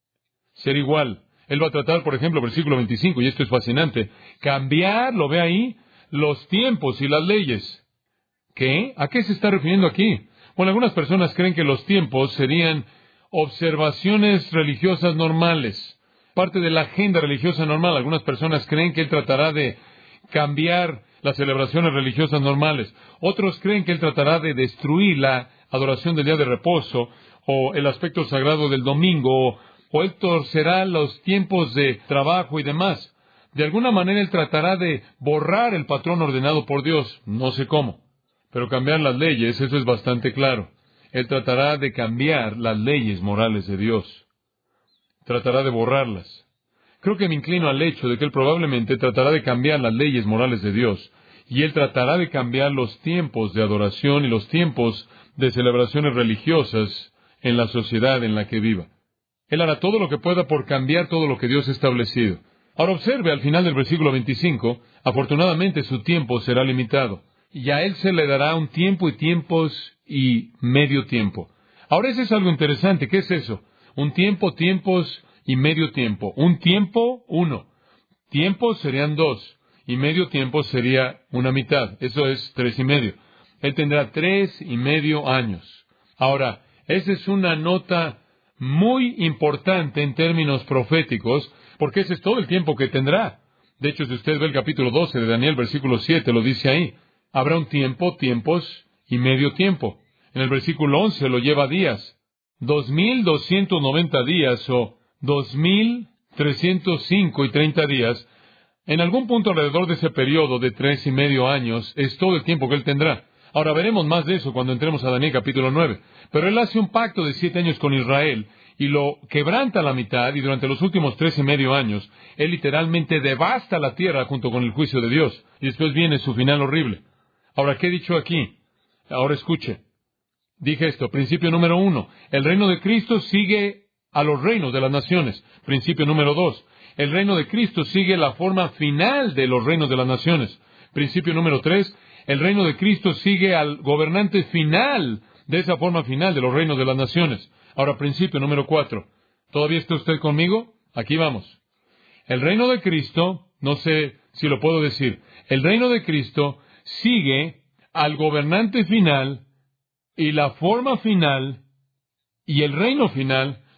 [SPEAKER 2] Ser igual. Él va a tratar, por ejemplo, versículo veinticinco, y esto es fascinante, cambiar, lo ve ahí, los tiempos y las leyes. ¿Qué? ¿A qué se está refiriendo aquí? Bueno, algunas personas creen que los tiempos serían observaciones religiosas normales, parte de la agenda religiosa normal. Algunas personas creen que él tratará de cambiar las celebraciones religiosas normales. Otros creen que él tratará de destruir la adoración del día de reposo o el aspecto sagrado del domingo, o, o él torcerá los tiempos de trabajo y demás. De alguna manera él tratará de borrar el patrón ordenado por Dios. No sé cómo, pero cambiar las leyes, eso es bastante claro. Él tratará de cambiar las leyes morales de Dios. Tratará de borrarlas. Creo que me inclino al hecho de que él probablemente tratará de cambiar las leyes morales de Dios. Y él tratará de cambiar los tiempos de adoración y los tiempos de celebraciones religiosas en la sociedad en la que viva. Él hará todo lo que pueda por cambiar todo lo que Dios ha establecido. Ahora observe al final del versículo veinticinco, afortunadamente su tiempo será limitado. Y a él se le dará un tiempo y tiempos y medio tiempo. Ahora eso es algo interesante. ¿Qué es eso? Un tiempo, tiempos y medio tiempo. Un tiempo, uno. Tiempos serían dos. Y medio tiempo sería una mitad. Eso es tres y medio. Él tendrá tres y medio años. Ahora, esa es una nota muy importante en términos proféticos, porque ese es todo el tiempo que tendrá. De hecho, si usted ve el capítulo doce de Daniel, versículo siete, lo dice ahí. Habrá un tiempo, tiempos y medio tiempo. En el versículo once lo lleva a días. Dos mil doscientos noventa días o dos mil trescientos cinco y treinta días. En algún punto alrededor de ese periodo de tres y medio años es todo el tiempo que él tendrá. Ahora veremos más de eso cuando entremos a Daniel capítulo nueve. Pero él hace un pacto de siete años con Israel y lo quebranta a la mitad, y durante los últimos tres y medio años, él literalmente devasta la tierra junto con el juicio de Dios. Y después viene su final horrible. Ahora, ¿qué he dicho aquí? Ahora escuche. Dije esto, principio número uno. El reino de Cristo sigue a los reinos de las naciones. Principio número dos. El reino de Cristo sigue la forma final de los reinos de las naciones. Principio número tres. El reino de Cristo sigue al gobernante final de esa forma final de los reinos de las naciones. Ahora, principio número cuatro. ¿Todavía está usted conmigo? Aquí vamos. El reino de Cristo, no sé si lo puedo decir, el reino de Cristo sigue al gobernante final, y la forma final y el reino final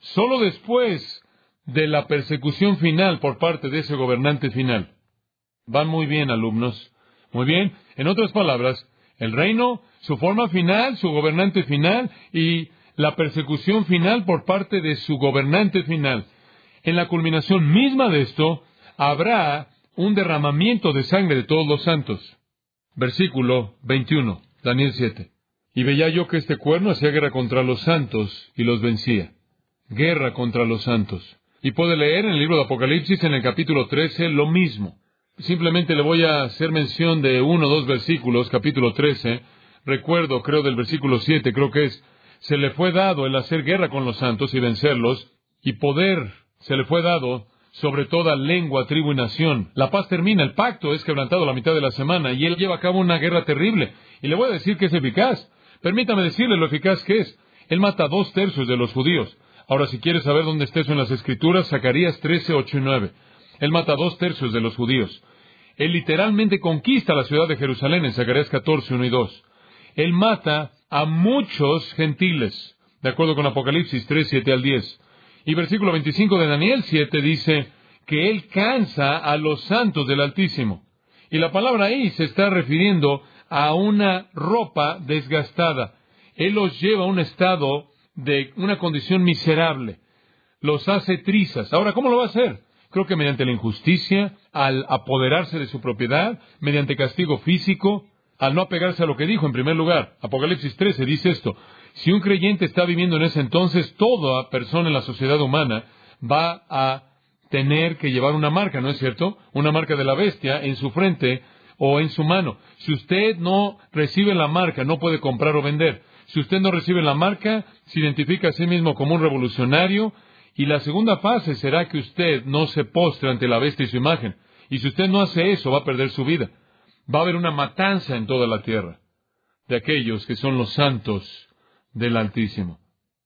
[SPEAKER 2] solo después de la persecución final por parte de ese gobernante final. Van muy bien, alumnos. Muy bien. En otras palabras, el reino, su forma final, su gobernante final y la persecución final por parte de su gobernante final. En la culminación misma de esto, habrá un derramamiento de sangre de todos los santos. Versículo veintiuno, Daniel siete. Y veía yo que este cuerno hacía guerra contra los santos y los vencía. Guerra contra los santos. Y puede leer en el libro de Apocalipsis, en el capítulo trece, lo mismo. Simplemente le voy a hacer mención de uno o dos versículos, capítulo trece. Recuerdo, creo, del versículo siete, creo que es, se le fue dado el hacer guerra con los santos y vencerlos, y poder se le fue dado sobre toda lengua, tribu y nación. La paz termina, el pacto es quebrantado a la mitad de la semana, y él lleva a cabo una guerra terrible. Y le voy a decir que es eficaz. Permítame decirle lo eficaz que es. Él mata a dos tercios de los judíos. Ahora, si quieres saber dónde está eso en las Escrituras, Zacarías trece, ocho y nueve. Él mata a dos tercios de los judíos. Él literalmente conquista la ciudad de Jerusalén en Zacarías catorce, uno y dos. Él mata a muchos gentiles, de acuerdo con Apocalipsis tres, siete al diez. Y versículo veinticinco de Daniel siete dice que Él cansa a los santos del Altísimo. Y la palabra ahí se está refiriendo a una ropa desgastada. Él los lleva a un estado de una condición miserable. Los hace trizas. Ahora, ¿cómo lo va a hacer? Creo que mediante la injusticia, al apoderarse de su propiedad, mediante castigo físico, al no apegarse a lo que dijo en primer lugar. Apocalipsis trece dice esto: si un creyente está viviendo en ese entonces, toda persona en la sociedad humana va a tener que llevar una marca, ¿no es cierto? Una marca de la bestia en su frente o en su mano. Si usted no recibe la marca, no puede comprar o vender. Si usted no recibe la marca, se identifica a sí mismo como un revolucionario. Y la segunda fase será que usted no se postre ante la bestia y su imagen. Y si usted no hace eso, va a perder su vida. Va a haber una matanza en toda la tierra de aquellos que son los santos del Altísimo.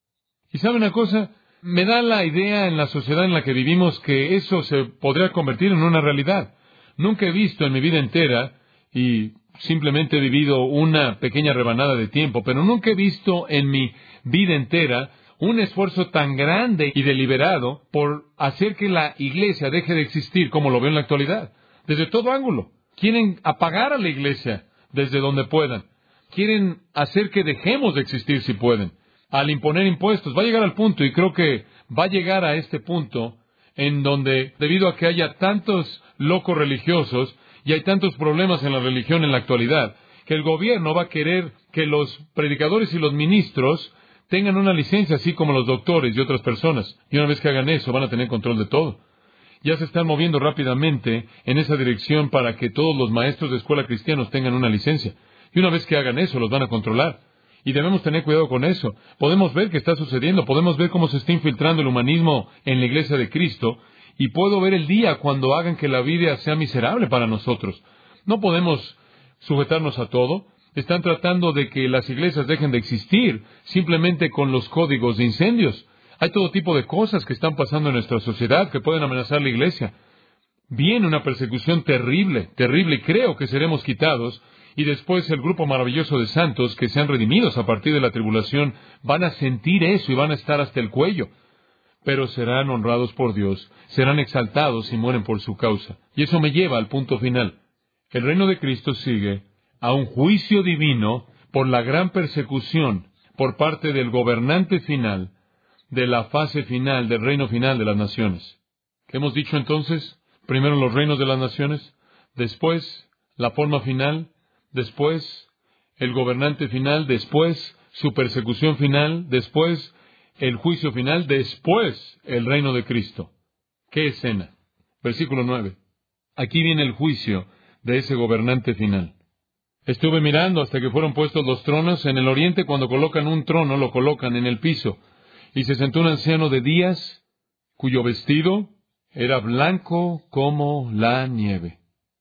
[SPEAKER 2] ¿Y sabe una cosa? Me da la idea en la sociedad en la que vivimos que eso se podría convertir en una realidad. Nunca he visto en mi vida entera, y simplemente he vivido una pequeña rebanada de tiempo, pero nunca he visto en mi vida entera un esfuerzo tan grande y deliberado por hacer que la iglesia deje de existir como lo veo en la actualidad. Desde todo ángulo. Quieren apagar a la iglesia desde donde puedan. Quieren hacer que dejemos de existir si pueden. Al imponer impuestos. Va a llegar al punto, y creo que va a llegar a este punto, en donde, debido a que haya tantos locos religiosos y hay tantos problemas en la religión en la actualidad, que el gobierno va a querer que los predicadores y los ministros tengan una licencia, así como los doctores y otras personas. Y una vez que hagan eso, van a tener control de todo. Ya se están moviendo rápidamente en esa dirección para que todos los maestros de escuela cristianos tengan una licencia. Y una vez que hagan eso, los van a controlar. Y debemos tener cuidado con eso. Podemos ver qué está sucediendo. Podemos ver cómo se está infiltrando el humanismo en la iglesia de Cristo. Y puedo ver el día cuando hagan que la vida sea miserable para nosotros. No podemos sujetarnos a todo. Están tratando de que las iglesias dejen de existir simplemente con los códigos de incendios. Hay todo tipo de cosas que están pasando en nuestra sociedad que pueden amenazar la iglesia. Viene una persecución terrible, terrible, y creo que seremos quitados. Y después el grupo maravilloso de santos que sean redimidos a partir de la tribulación van a sentir eso y van a estar hasta el cuello. Pero serán honrados por Dios, serán exaltados y mueren por su causa. Y eso me lleva al punto final. El reino de Cristo sigue a un juicio divino por la gran persecución por parte del gobernante final, de la fase final, del reino final de las naciones. ¿Qué hemos dicho entonces? Primero los reinos de las naciones, después la forma final, después el gobernante final, después su persecución final, después el juicio final, después el reino de Cristo. ¿Qué escena? Versículo nueve. Aquí viene el juicio de ese gobernante final. Estuve mirando hasta que fueron puestos los tronos. En el oriente, cuando colocan un trono, lo colocan en el piso. Y se sentó un anciano de días, cuyo vestido era blanco como la nieve,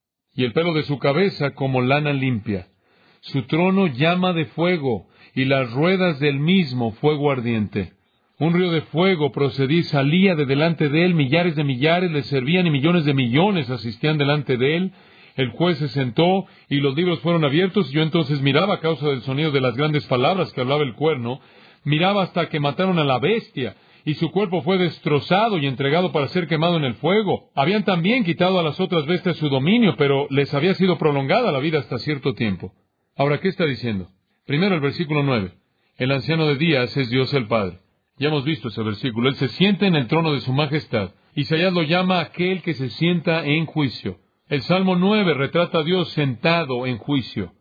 [SPEAKER 2] y el pelo de su cabeza como lana limpia. Su trono llama de fuego, y las ruedas del mismo fuego ardiente. Un río de fuego procedía y salía de delante de él. Millares de millares le servían, y millones de millones asistían delante de él. El juez se sentó, y los libros fueron abiertos. Yo entonces miraba a causa del sonido de las grandes palabras que hablaba el cuerno. Miraba hasta que mataron a la bestia, y su cuerpo fue destrozado y entregado para ser quemado en el fuego. Habían también quitado a las otras bestias su dominio, pero les había sido prolongada la vida hasta cierto tiempo. Ahora, ¿qué está diciendo? Primero el versículo nueve. El anciano de días es Dios el Padre. Ya hemos visto ese versículo. Él se sienta en el trono de su majestad. Isaías lo llama aquel que se sienta en juicio. El Salmo nueve retrata a Dios sentado en juicio.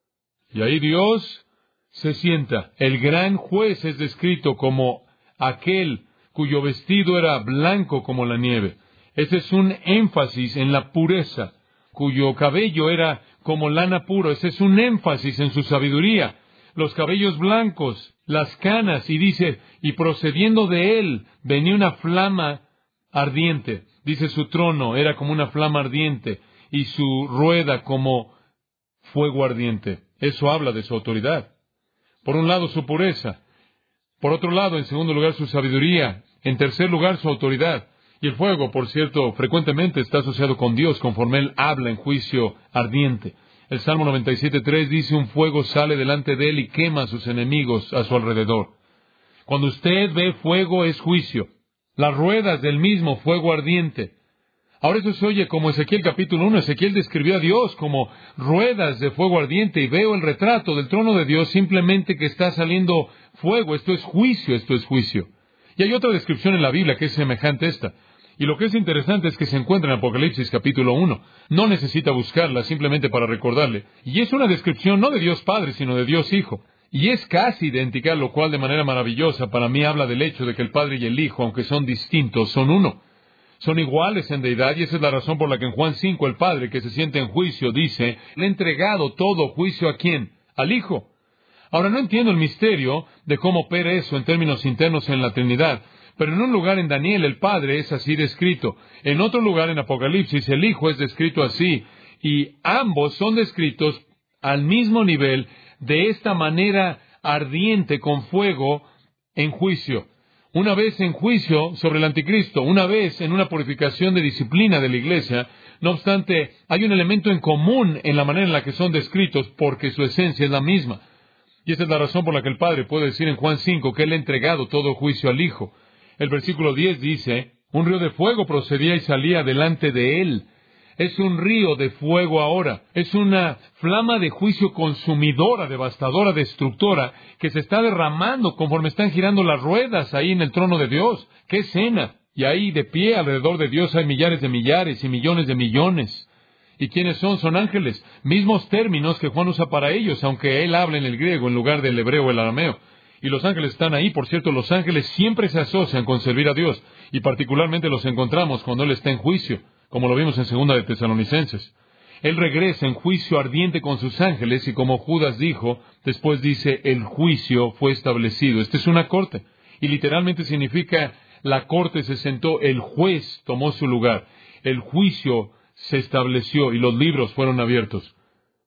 [SPEAKER 2] Y ahí Dios se sienta. El gran juez es descrito como aquel cuyo vestido era blanco como la nieve. Ese es un énfasis en la pureza. Cuyo cabello era como lana puro. Ese es un énfasis en su sabiduría. Los cabellos blancos, las canas, y dice, y procediendo de él venía una flama ardiente. Dice, su trono era como una flama ardiente y su rueda como fuego ardiente. Eso habla de su autoridad. Por un lado, su pureza. Por otro lado, en segundo lugar, su sabiduría. En tercer lugar, su autoridad. Y el fuego, por cierto, frecuentemente está asociado con Dios conforme Él habla en juicio ardiente. El Salmo noventa y siete tres dice, un fuego sale delante de Él y quema a sus enemigos a su alrededor. Cuando usted ve fuego, es juicio. Las ruedas del mismo fuego ardiente. Ahora eso se oye como Ezequiel capítulo uno. Ezequiel describió a Dios como ruedas de fuego ardiente y veo el retrato del trono de Dios simplemente que está saliendo fuego. Esto es juicio, esto es juicio. Y hay otra descripción en la Biblia que es semejante a esta. Y lo que es interesante es que se encuentra en Apocalipsis capítulo uno. No necesita buscarla simplemente para recordarle. Y es una descripción no de Dios Padre, sino de Dios Hijo. Y es casi idéntica, lo cual de manera maravillosa para mí habla del hecho de que el Padre y el Hijo, aunque son distintos, son uno. Son iguales en deidad, y esa es la razón por la que en Juan cinco el Padre, que se siente en juicio, dice, le ha entregado todo juicio ¿a quién? Al Hijo. Ahora, no entiendo el misterio de cómo opera eso en términos internos en la Trinidad, pero en un lugar en Daniel el Padre es así descrito. En otro lugar en Apocalipsis el Hijo es descrito así, y ambos son descritos al mismo nivel de esta manera ardiente con fuego en juicio. Una vez en juicio sobre el anticristo, una vez en una purificación de disciplina de la iglesia. No obstante, hay un elemento en común en la manera en la que son descritos porque su esencia es la misma. Y esa es la razón por la que el Padre puede decir en Juan cinco que Él ha entregado todo juicio al Hijo. El versículo diez dice, un río de fuego procedía y salía delante de Él. Es un río de fuego ahora. Es una flama de juicio consumidora, devastadora, destructora, que se está derramando conforme están girando las ruedas ahí en el trono de Dios. ¡Qué escena! Y ahí de pie alrededor de Dios hay millares de millares y millones de millones. ¿Y quiénes son? Son ángeles. Mismos términos que Juan usa para ellos, aunque él habla en el griego en lugar del hebreo o el arameo. Y los ángeles están ahí. Por cierto, los ángeles siempre se asocian con servir a Dios. Y particularmente los encontramos cuando Él está en juicio, como lo vimos en segunda de Tesalonicenses. Él regresa en juicio ardiente con sus ángeles y como Judas dijo, después dice, el juicio fue establecido. Esta es una corte. Y literalmente significa, la corte se sentó, el juez tomó su lugar. El juicio se estableció y los libros fueron abiertos.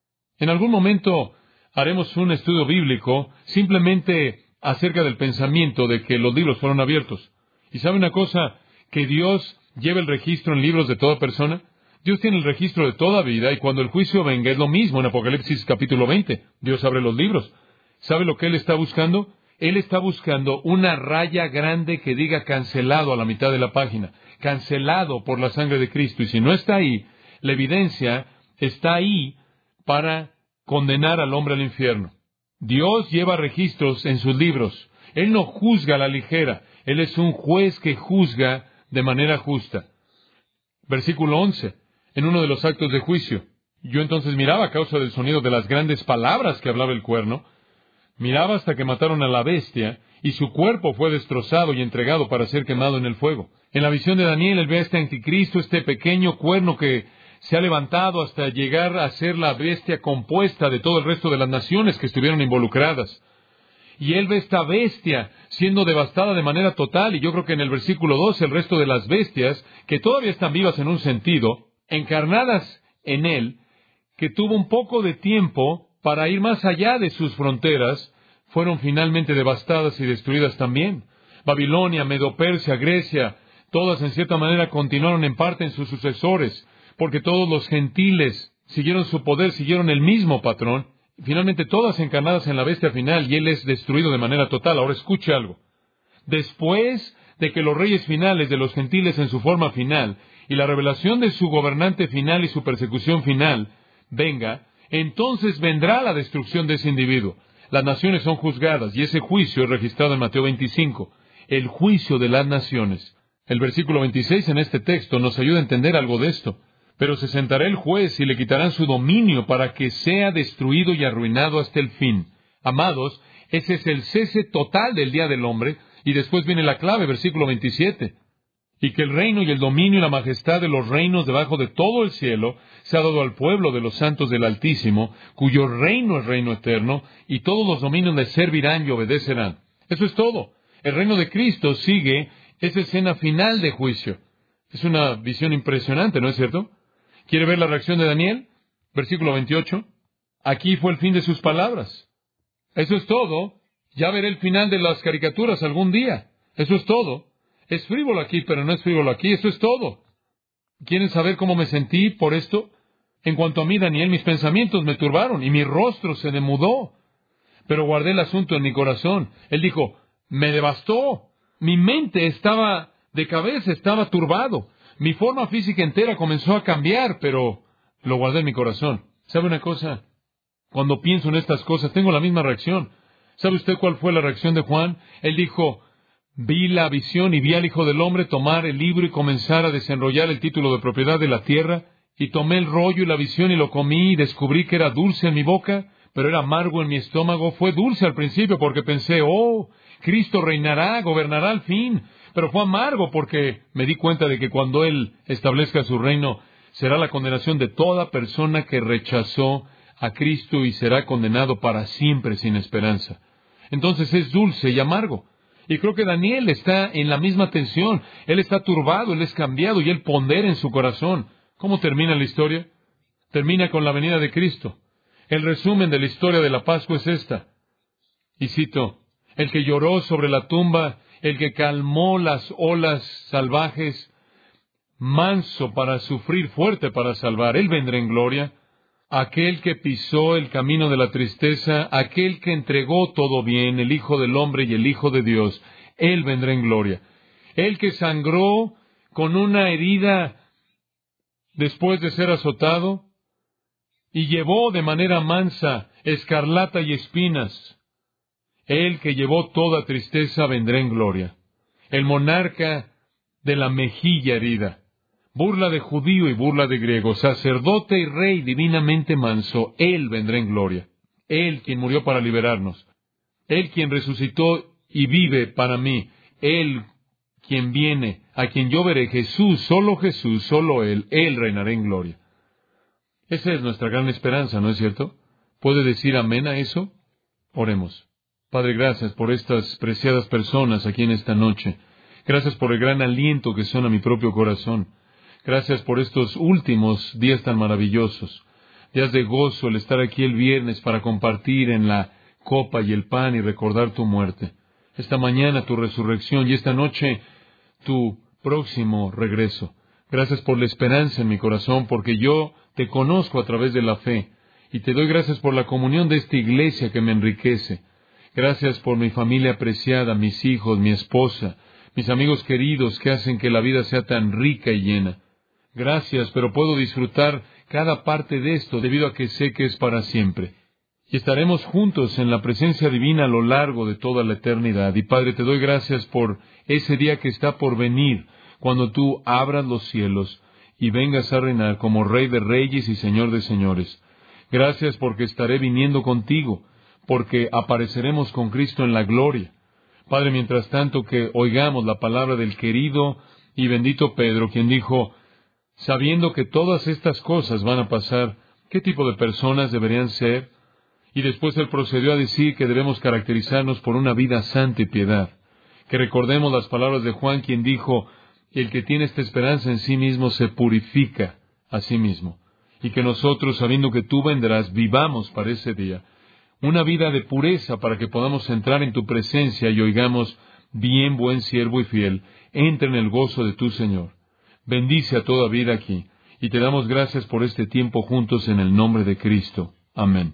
[SPEAKER 2] En algún momento haremos un estudio bíblico simplemente acerca del pensamiento de que los libros fueron abiertos. ¿Y sabe una cosa? Que Dios lleva el registro en libros de toda persona. Dios tiene el registro de toda vida y cuando el juicio venga es lo mismo en Apocalipsis capítulo veinte. Dios abre los libros. ¿Sabe lo que Él está buscando? Él está buscando una raya grande que diga cancelado a la mitad de la página. Cancelado por la sangre de Cristo. Y si no está ahí, la evidencia está ahí para condenar al hombre al infierno. Dios lleva registros en sus libros. Él no juzga a la ligera. Él es un juez que juzga de manera justa. Versículo once. En uno de los actos de juicio. Yo entonces miraba a causa del sonido de las grandes palabras que hablaba el cuerno. Miraba hasta que mataron a la bestia, y su cuerpo fue destrozado y entregado para ser quemado en el fuego. En la visión de Daniel, él ve a este anticristo, este pequeño cuerno que se ha levantado hasta llegar a ser la bestia compuesta de todo el resto de las naciones que estuvieron involucradas. Y él ve esta bestia siendo devastada de manera total, y yo creo que en el versículo doce el resto de las bestias, que todavía están vivas en un sentido, encarnadas en él, que tuvo un poco de tiempo para ir más allá de sus fronteras, fueron finalmente devastadas y destruidas también. Babilonia, Medo-Persia, Grecia, todas en cierta manera continuaron en parte en sus sucesores, porque todos los gentiles siguieron su poder, siguieron el mismo patrón, finalmente todas encarnadas en la bestia final, y él es destruido de manera total. Ahora escuche algo. Después de que los reyes finales de los gentiles en su forma final, y la revelación de su gobernante final y su persecución final, venga, entonces vendrá la destrucción de ese individuo. Las naciones son juzgadas, y ese juicio es registrado en Mateo veinticinco, el juicio de las naciones. El versículo veintiséis en este texto nos ayuda a entender algo de esto. Pero se sentará el juez y le quitarán su dominio para que sea destruido y arruinado hasta el fin. Amados, ese es el cese total del día del hombre, y después viene la clave, versículo veintisiete. Y que el reino y el dominio y la majestad de los reinos debajo de todo el cielo se ha dado al pueblo de los santos del Altísimo, cuyo reino es reino eterno, y todos los dominios le servirán y obedecerán. Eso es todo. El reino de Cristo sigue esa escena final de juicio. Es una visión impresionante, ¿no es cierto? ¿Quiere ver la reacción de Daniel? Versículo veintiocho. Aquí fue el fin de sus palabras. Eso es todo. Ya veré el final de las caricaturas algún día. Eso es todo. Es frívolo aquí, pero no es frívolo aquí. Eso es todo. ¿Quieren saber cómo me sentí por esto? En cuanto a mí, Daniel, mis pensamientos me turbaron y mi rostro se demudó. Pero guardé el asunto en mi corazón. Él dijo, me devastó. Mi mente estaba de cabeza, estaba turbado. Mi forma física entera comenzó a cambiar, pero lo guardé en mi corazón. ¿Sabe una cosa? Cuando pienso en estas cosas, tengo la misma reacción. ¿Sabe usted cuál fue la reacción de Juan? Él dijo, vi la visión y vi al Hijo del Hombre tomar el libro y comenzar a desenrollar el título de propiedad de la tierra. Y tomé el rollo y la visión y lo comí y descubrí que era dulce en mi boca, pero era amargo en mi estómago. Fue dulce al principio porque pensé, oh, Cristo reinará, gobernará al fin. Pero fue amargo porque me di cuenta de que cuando Él establezca su reino, será la condenación de toda persona que rechazó a Cristo y será condenado para siempre sin esperanza. Entonces es dulce y amargo. Y creo que Daniel está en la misma tensión. Él está turbado, él es cambiado y él pondera en su corazón. ¿Cómo termina la historia? Termina con la venida de Cristo. El resumen de la historia de la Pascua es esta. Y cito, el que lloró sobre la tumba, el que calmó las olas salvajes, manso para sufrir, fuerte para salvar, él vendrá en gloria. Aquel que pisó el camino de la tristeza, aquel que entregó todo bien, el Hijo del Hombre y el Hijo de Dios, él vendrá en gloria. El que sangró con una herida después de ser azotado, y llevó de manera mansa escarlata y espinas, el que llevó toda tristeza vendrá en gloria. El monarca de la mejilla herida, burla de judío y burla de griego, sacerdote y rey divinamente manso, él vendrá en gloria. Él quien murió para liberarnos, él quien resucitó y vive para mí, él quien viene, a quien yo veré, Jesús, solo Jesús, solo Él, Él reinará en gloria. Esa es nuestra gran esperanza, ¿no es cierto? ¿Puede decir amén a eso? Oremos. Padre, gracias por estas preciadas personas aquí en esta noche. Gracias por el gran aliento que son a mi propio corazón. Gracias por estos últimos días tan maravillosos. Días de gozo, el estar aquí el viernes para compartir en la copa y el pan y recordar tu muerte. Esta mañana tu resurrección y esta noche tu próximo regreso. Gracias por la esperanza en mi corazón, porque yo te conozco a través de la fe, y te doy gracias por la comunión de esta iglesia que me enriquece. Gracias por mi familia apreciada, mis hijos, mi esposa, mis amigos queridos que hacen que la vida sea tan rica y llena. Gracias, pero puedo disfrutar cada parte de esto debido a que sé que es para siempre. Y estaremos juntos en la presencia divina a lo largo de toda la eternidad. Y Padre, te doy gracias por ese día que está por venir, cuando tú abras los cielos y vengas a reinar como Rey de Reyes y Señor de Señores. Gracias porque estaré viniendo contigo, porque apareceremos con Cristo en la gloria. Padre, mientras tanto que oigamos la palabra del querido y bendito Pedro, quien dijo, sabiendo que todas estas cosas van a pasar, ¿qué tipo de personas deberían ser? Y después él procedió a decir que debemos caracterizarnos por una vida santa y piedad. Que recordemos las palabras de Juan, quien dijo, el que tiene esta esperanza en sí mismo se purifica a sí mismo. Y que nosotros, sabiendo que tú vendrás, vivamos para ese día. Una vida de pureza para que podamos entrar en tu presencia y oigamos, bien buen siervo y fiel, entra en el gozo de tu Señor. Bendice a toda vida aquí. Y te damos gracias por este tiempo juntos en el nombre de Cristo. Amén.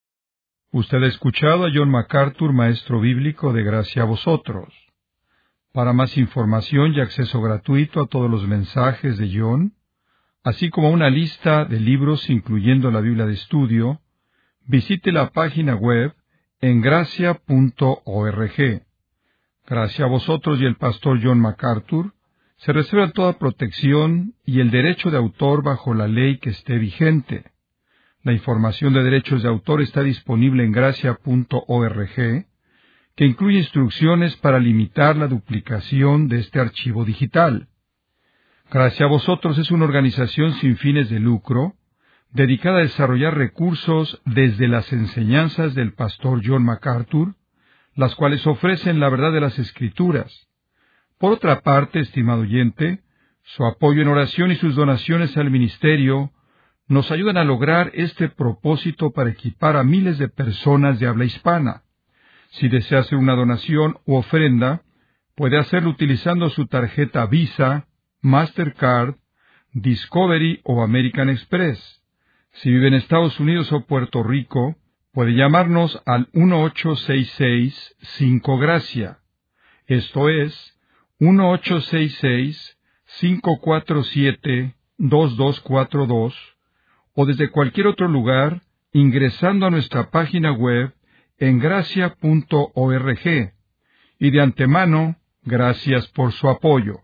[SPEAKER 1] Usted ha escuchado a John MacArthur, maestro bíblico, de gracia a vosotros. Para más información y acceso gratuito a todos los mensajes de John, así como una lista de libros incluyendo la Biblia de estudio, visite la página web en gracia punto org. Gracias a vosotros y el pastor John MacArthur, se reserva toda protección y el derecho de autor bajo la ley que esté vigente. La información de derechos de autor está disponible en gracia punto org, que incluye instrucciones para limitar la duplicación de este archivo digital. Gracias a vosotros es una organización sin fines de lucro, dedicada a desarrollar recursos desde las enseñanzas del pastor John MacArthur, las cuales ofrecen la verdad de las Escrituras. Por otra parte, estimado oyente, su apoyo en oración y sus donaciones al ministerio nos ayudan a lograr este propósito para equipar a miles de personas de habla hispana. Si desea hacer una donación u ofrenda, puede hacerlo utilizando su tarjeta Visa, Mastercard, Discovery o American Express. Si vive en Estados Unidos o Puerto Rico, puede llamarnos al uno ocho seis seis cinco Gracia. Esto es uno ocho seis seis cinco cuatro siete dos dos cuatro dos, o desde cualquier otro lugar ingresando a nuestra página web en gracia punto org. Y de antemano, gracias por su apoyo.